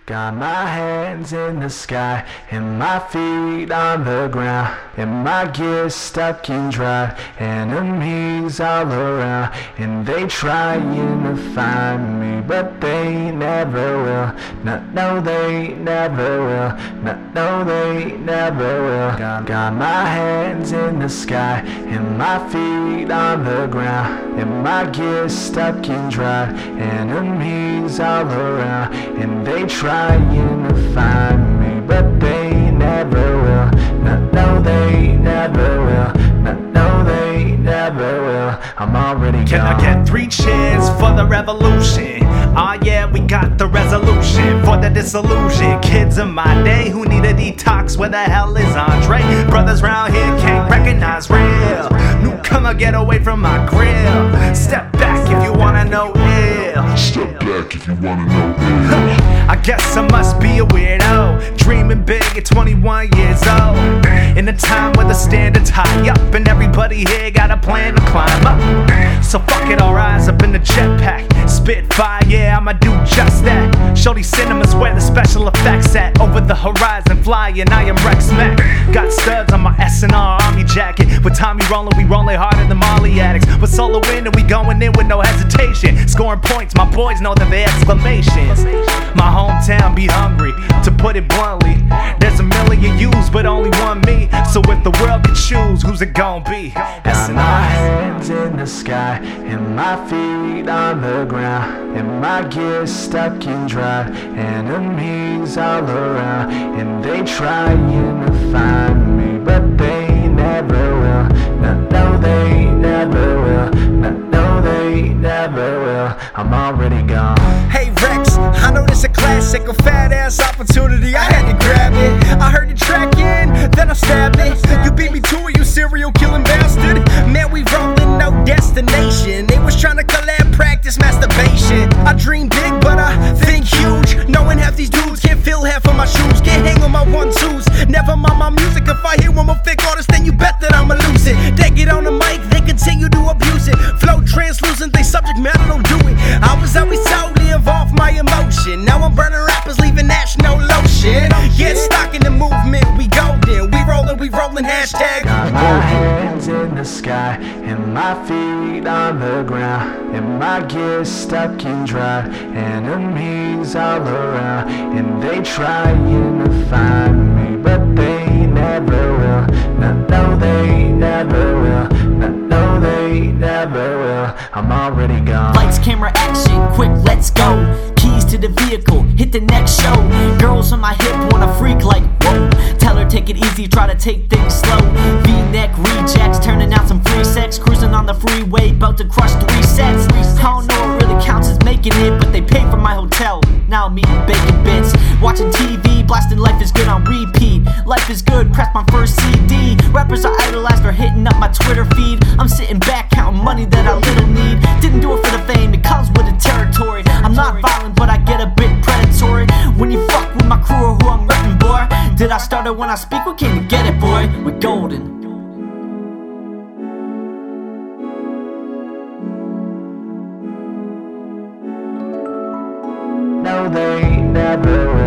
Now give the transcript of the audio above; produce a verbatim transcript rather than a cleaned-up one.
Got my hands in the sky and my feet on the ground, and my gear stuck in drive, enemies all around, and they trying to find me, but they never will. No, no, they never will. No, no, they never will. Got, got my hands in the sky and my feet on the ground, and my gear stuck in drive, enemies all around, and they trying to find me, but they never will. No, no, they never will. No, no, they never will. I'm already gone. Can I get three cheers for the revolution? Ah, oh, yeah, we got the resolution for the disillusion. Kids of my day who need a detox. Where the hell is Andre? Brothers round here can't recognize real. Newcomer, get away from my grill. Step back if you wanna know ill. Step back if you wanna know ill. I guess I must be a weirdo, dreaming big at twenty-one years old, in a time where the standards high up and everybody here got a plan to climb up. So fuck it, I'll rise up in the jetpack, spit fire, yeah, I'ma do just that. Shorty Cinemas where the special effects at, over the horizon flying, I am Rex Mac. Got studs on my S and R army jacket, with Tommy rolling, we rolling harder than Molly addicts. With solo in and we going in with no hesitation, scoring points, my boys know that they exclamations. My hometown be hungry, to put it bluntly. There's a million yous, but only one me. So if the world could choose, who's it gon' be? Got my hands in the sky and my feet on the ground, and my gear stuck in drive, enemies all around, and they trying to find me, but they never will. No, no, they never will. No, no, they never will. I'm already gone. Hey Rex, I know this a classic, a fat ass opportunity, I had to grab it. I heard the track in, then I stabbed it. You beat me to it, you serial killing bastard. Man, we rollin', no destination. They was tryna collab, practice masturbation. I dream big, but I think huge. Knowing half these dudes can't fill half of my shoes, can't hang on my one-twos. Never mind my music, if I hear one more fake artist, then you bet that I'ma lose it. They get on the mic, they continue to abuse it. Flow translucent, they subject matter don't do it. I was always told live off my emotion. Now I'm burning rappers, leaving national lotion. Get stuck in the movement, we golden. We rollin', we rollin', hashtag. Got my hands in the sky and my feet on the ground, and my gear stuck in drive, enemies all around, and they trying to find me, but they never will. No, no, they never will. No, no, they never will. I'm already gone. Lights, camera, action, quick, let's go. Keys to the vehicle, hit the next show. Girls on my hip wanna freak like whoa. Tell her take it easy, try to take things slow. V-neck rejects, turning out some free sex. Cruising on the freeway, about to crush three sets. I don't know what really counts as making it, but they pay for my hotel. Now I'm eating bacon bits, watching T V, blasting Life is Good on repeat. Life is Good, pressed my first C D. Rappers I idolized are hitting up my Twitter feed. I'm sitting back counting money that I little need. Didn't do it for the fame, it comes with the territory. I'm not violent, but I get a bit predatory. When you fuck with my crew or who I'm reppin', boy. Did I start it when I speak? We came to get it, boy. We're golden. No, they never will.